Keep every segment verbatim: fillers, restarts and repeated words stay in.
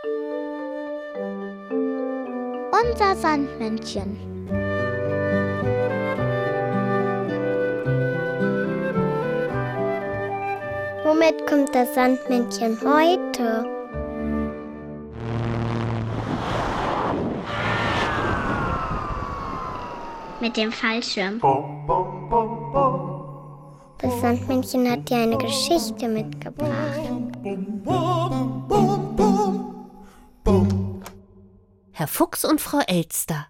Unser Sandmännchen. Womit kommt das Sandmännchen heute? Mit dem Fallschirm. Das Sandmännchen hat dir eine Geschichte mitgebracht. Herr Fuchs und Frau Elster.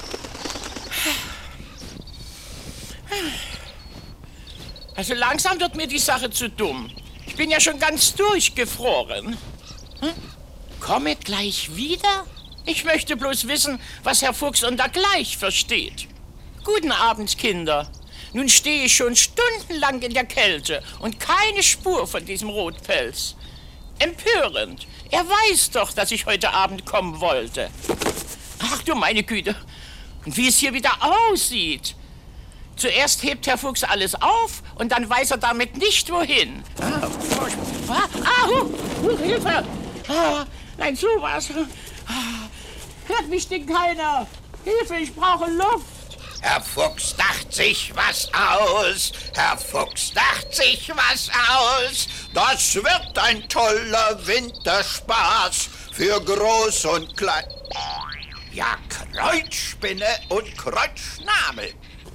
Also langsam wird mir die Sache zu dumm. Ich bin ja schon ganz durchgefroren. Hm? Komme gleich wieder? Ich möchte bloß wissen, was Herr Fuchs unter gleich versteht. Guten Abend, Kinder. Nun stehe ich schon stundenlang in der Kälte und keine Spur von diesem Rotpelz. Empörend. Er weiß doch, dass ich heute Abend kommen wollte. Ach du meine Güte. Und wie es hier wieder aussieht. Zuerst hebt Herr Fuchs alles auf und dann weiß er damit nicht, wohin. Ah, ah, ah hu, hu, Hilfe! Ah, nein, sowas. Ah, hört mich denn keiner? Hilfe, ich brauche Luft. Herr Fuchs dacht sich was aus, Herr Fuchs dacht sich was aus. Das wird ein toller Winterspaß für Groß und Klein. Ja, Kreuzspinne und Kreuzschnabel.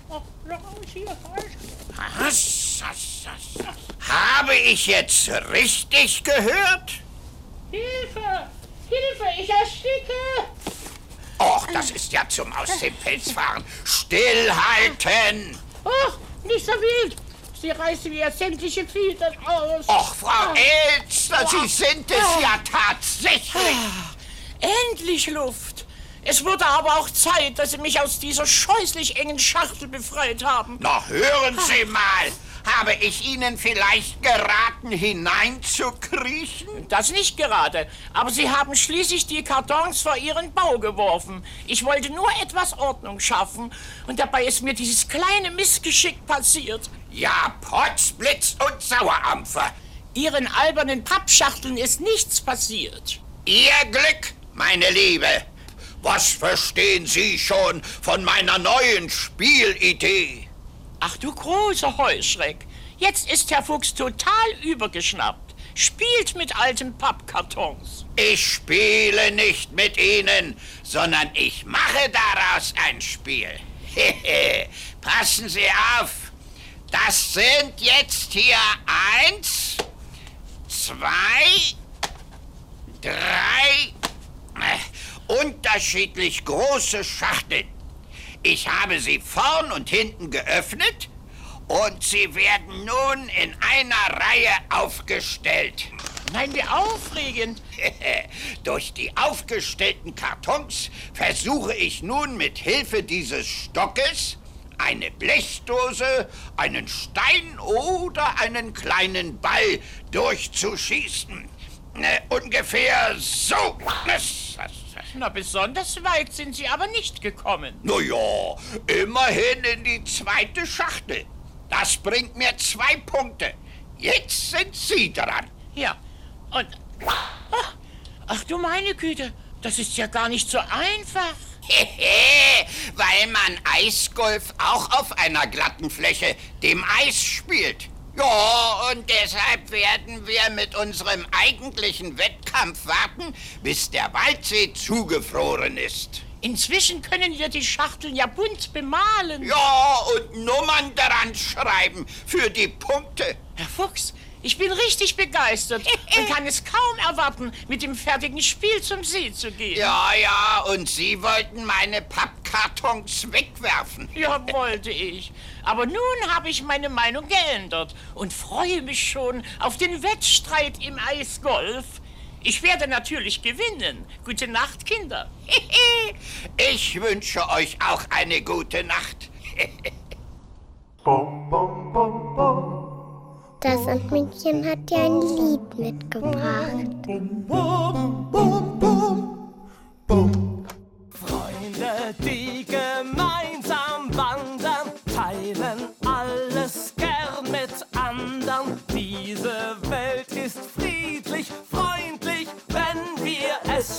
Was? Habe ich jetzt richtig gehört? Hilfe! Hilfe, ich ersticke! Och, das ist ja zum Aus dem Pelz fahren. Stillhalten! Ach, nicht so wild! Sie reißen mir sämtliche Federn aus. Och, Frau Elster, Sie sind es ja tatsächlich. Endlich Luft! Es wurde aber auch Zeit, dass Sie mich aus dieser scheußlich engen Schachtel befreit haben. Na, hören Sie mal. Habe ich Ihnen vielleicht geraten, hineinzukriechen? Das nicht gerade, aber Sie haben schließlich die Kartons vor Ihren Bau geworfen. Ich wollte nur etwas Ordnung schaffen und dabei ist mir dieses kleine Missgeschick passiert. Ja, Potzblitz und Sauerampfer. Ihren albernen Pappschachteln ist nichts passiert. Ihr Glück, meine Liebe. Was verstehen Sie schon von meiner neuen Spielidee? Ach du großer Heuschreck. Jetzt ist Herr Fuchs total übergeschnappt. Spielt mit alten Pappkartons. Ich spiele nicht mit Ihnen, sondern ich mache daraus ein Spiel. Passen Sie auf. Das sind jetzt hier eins, zwei, drei äh, unterschiedlich große Schachteln. Ich habe sie vorn und hinten geöffnet und sie werden nun in einer Reihe aufgestellt. Nein, wie aufregend. Durch die aufgestellten Kartons versuche ich nun mit Hilfe dieses Stockes eine Blechdose, einen Stein oder einen kleinen Ball durchzuschießen. Äh, ungefähr so. Na, besonders weit sind Sie aber nicht gekommen. Na ja, immerhin in die zweite Schachtel. Das bringt mir zwei Punkte. Jetzt sind Sie dran. Ja, und... Ach, ach du meine Güte, das ist ja gar nicht so einfach. Weil man Eisgolf auch auf einer glatten Fläche, dem Eis, spielt. Ja, und deshalb werden wir mit unserem eigentlichen Wettkampf warten, bis der Waldsee zugefroren ist. Inzwischen können wir die Schachteln ja bunt bemalen. Ja, und Nummern daran schreiben für die Punkte. Herr Fuchs, ich bin richtig begeistert und kann es kaum erwarten, mit dem fertigen Spiel zum See zu gehen. Ja, ja, und Sie wollten meine Pappkartons wegwerfen. Ja, wollte ich. Aber nun habe ich meine Meinung geändert und freue mich schon auf den Wettstreit im Eisgolf. Ich werde natürlich gewinnen. Gute Nacht, Kinder. Ich wünsche euch auch eine gute Nacht. Das Sandmännchen hat dir ein Lied mitgebracht. Freunde, die gemeinsam wandern, teilen alles gern mit andern. Diese Welt ist friedlich, freundlich, wenn wir es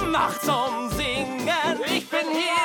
gemacht zum Singen. Ich bin hier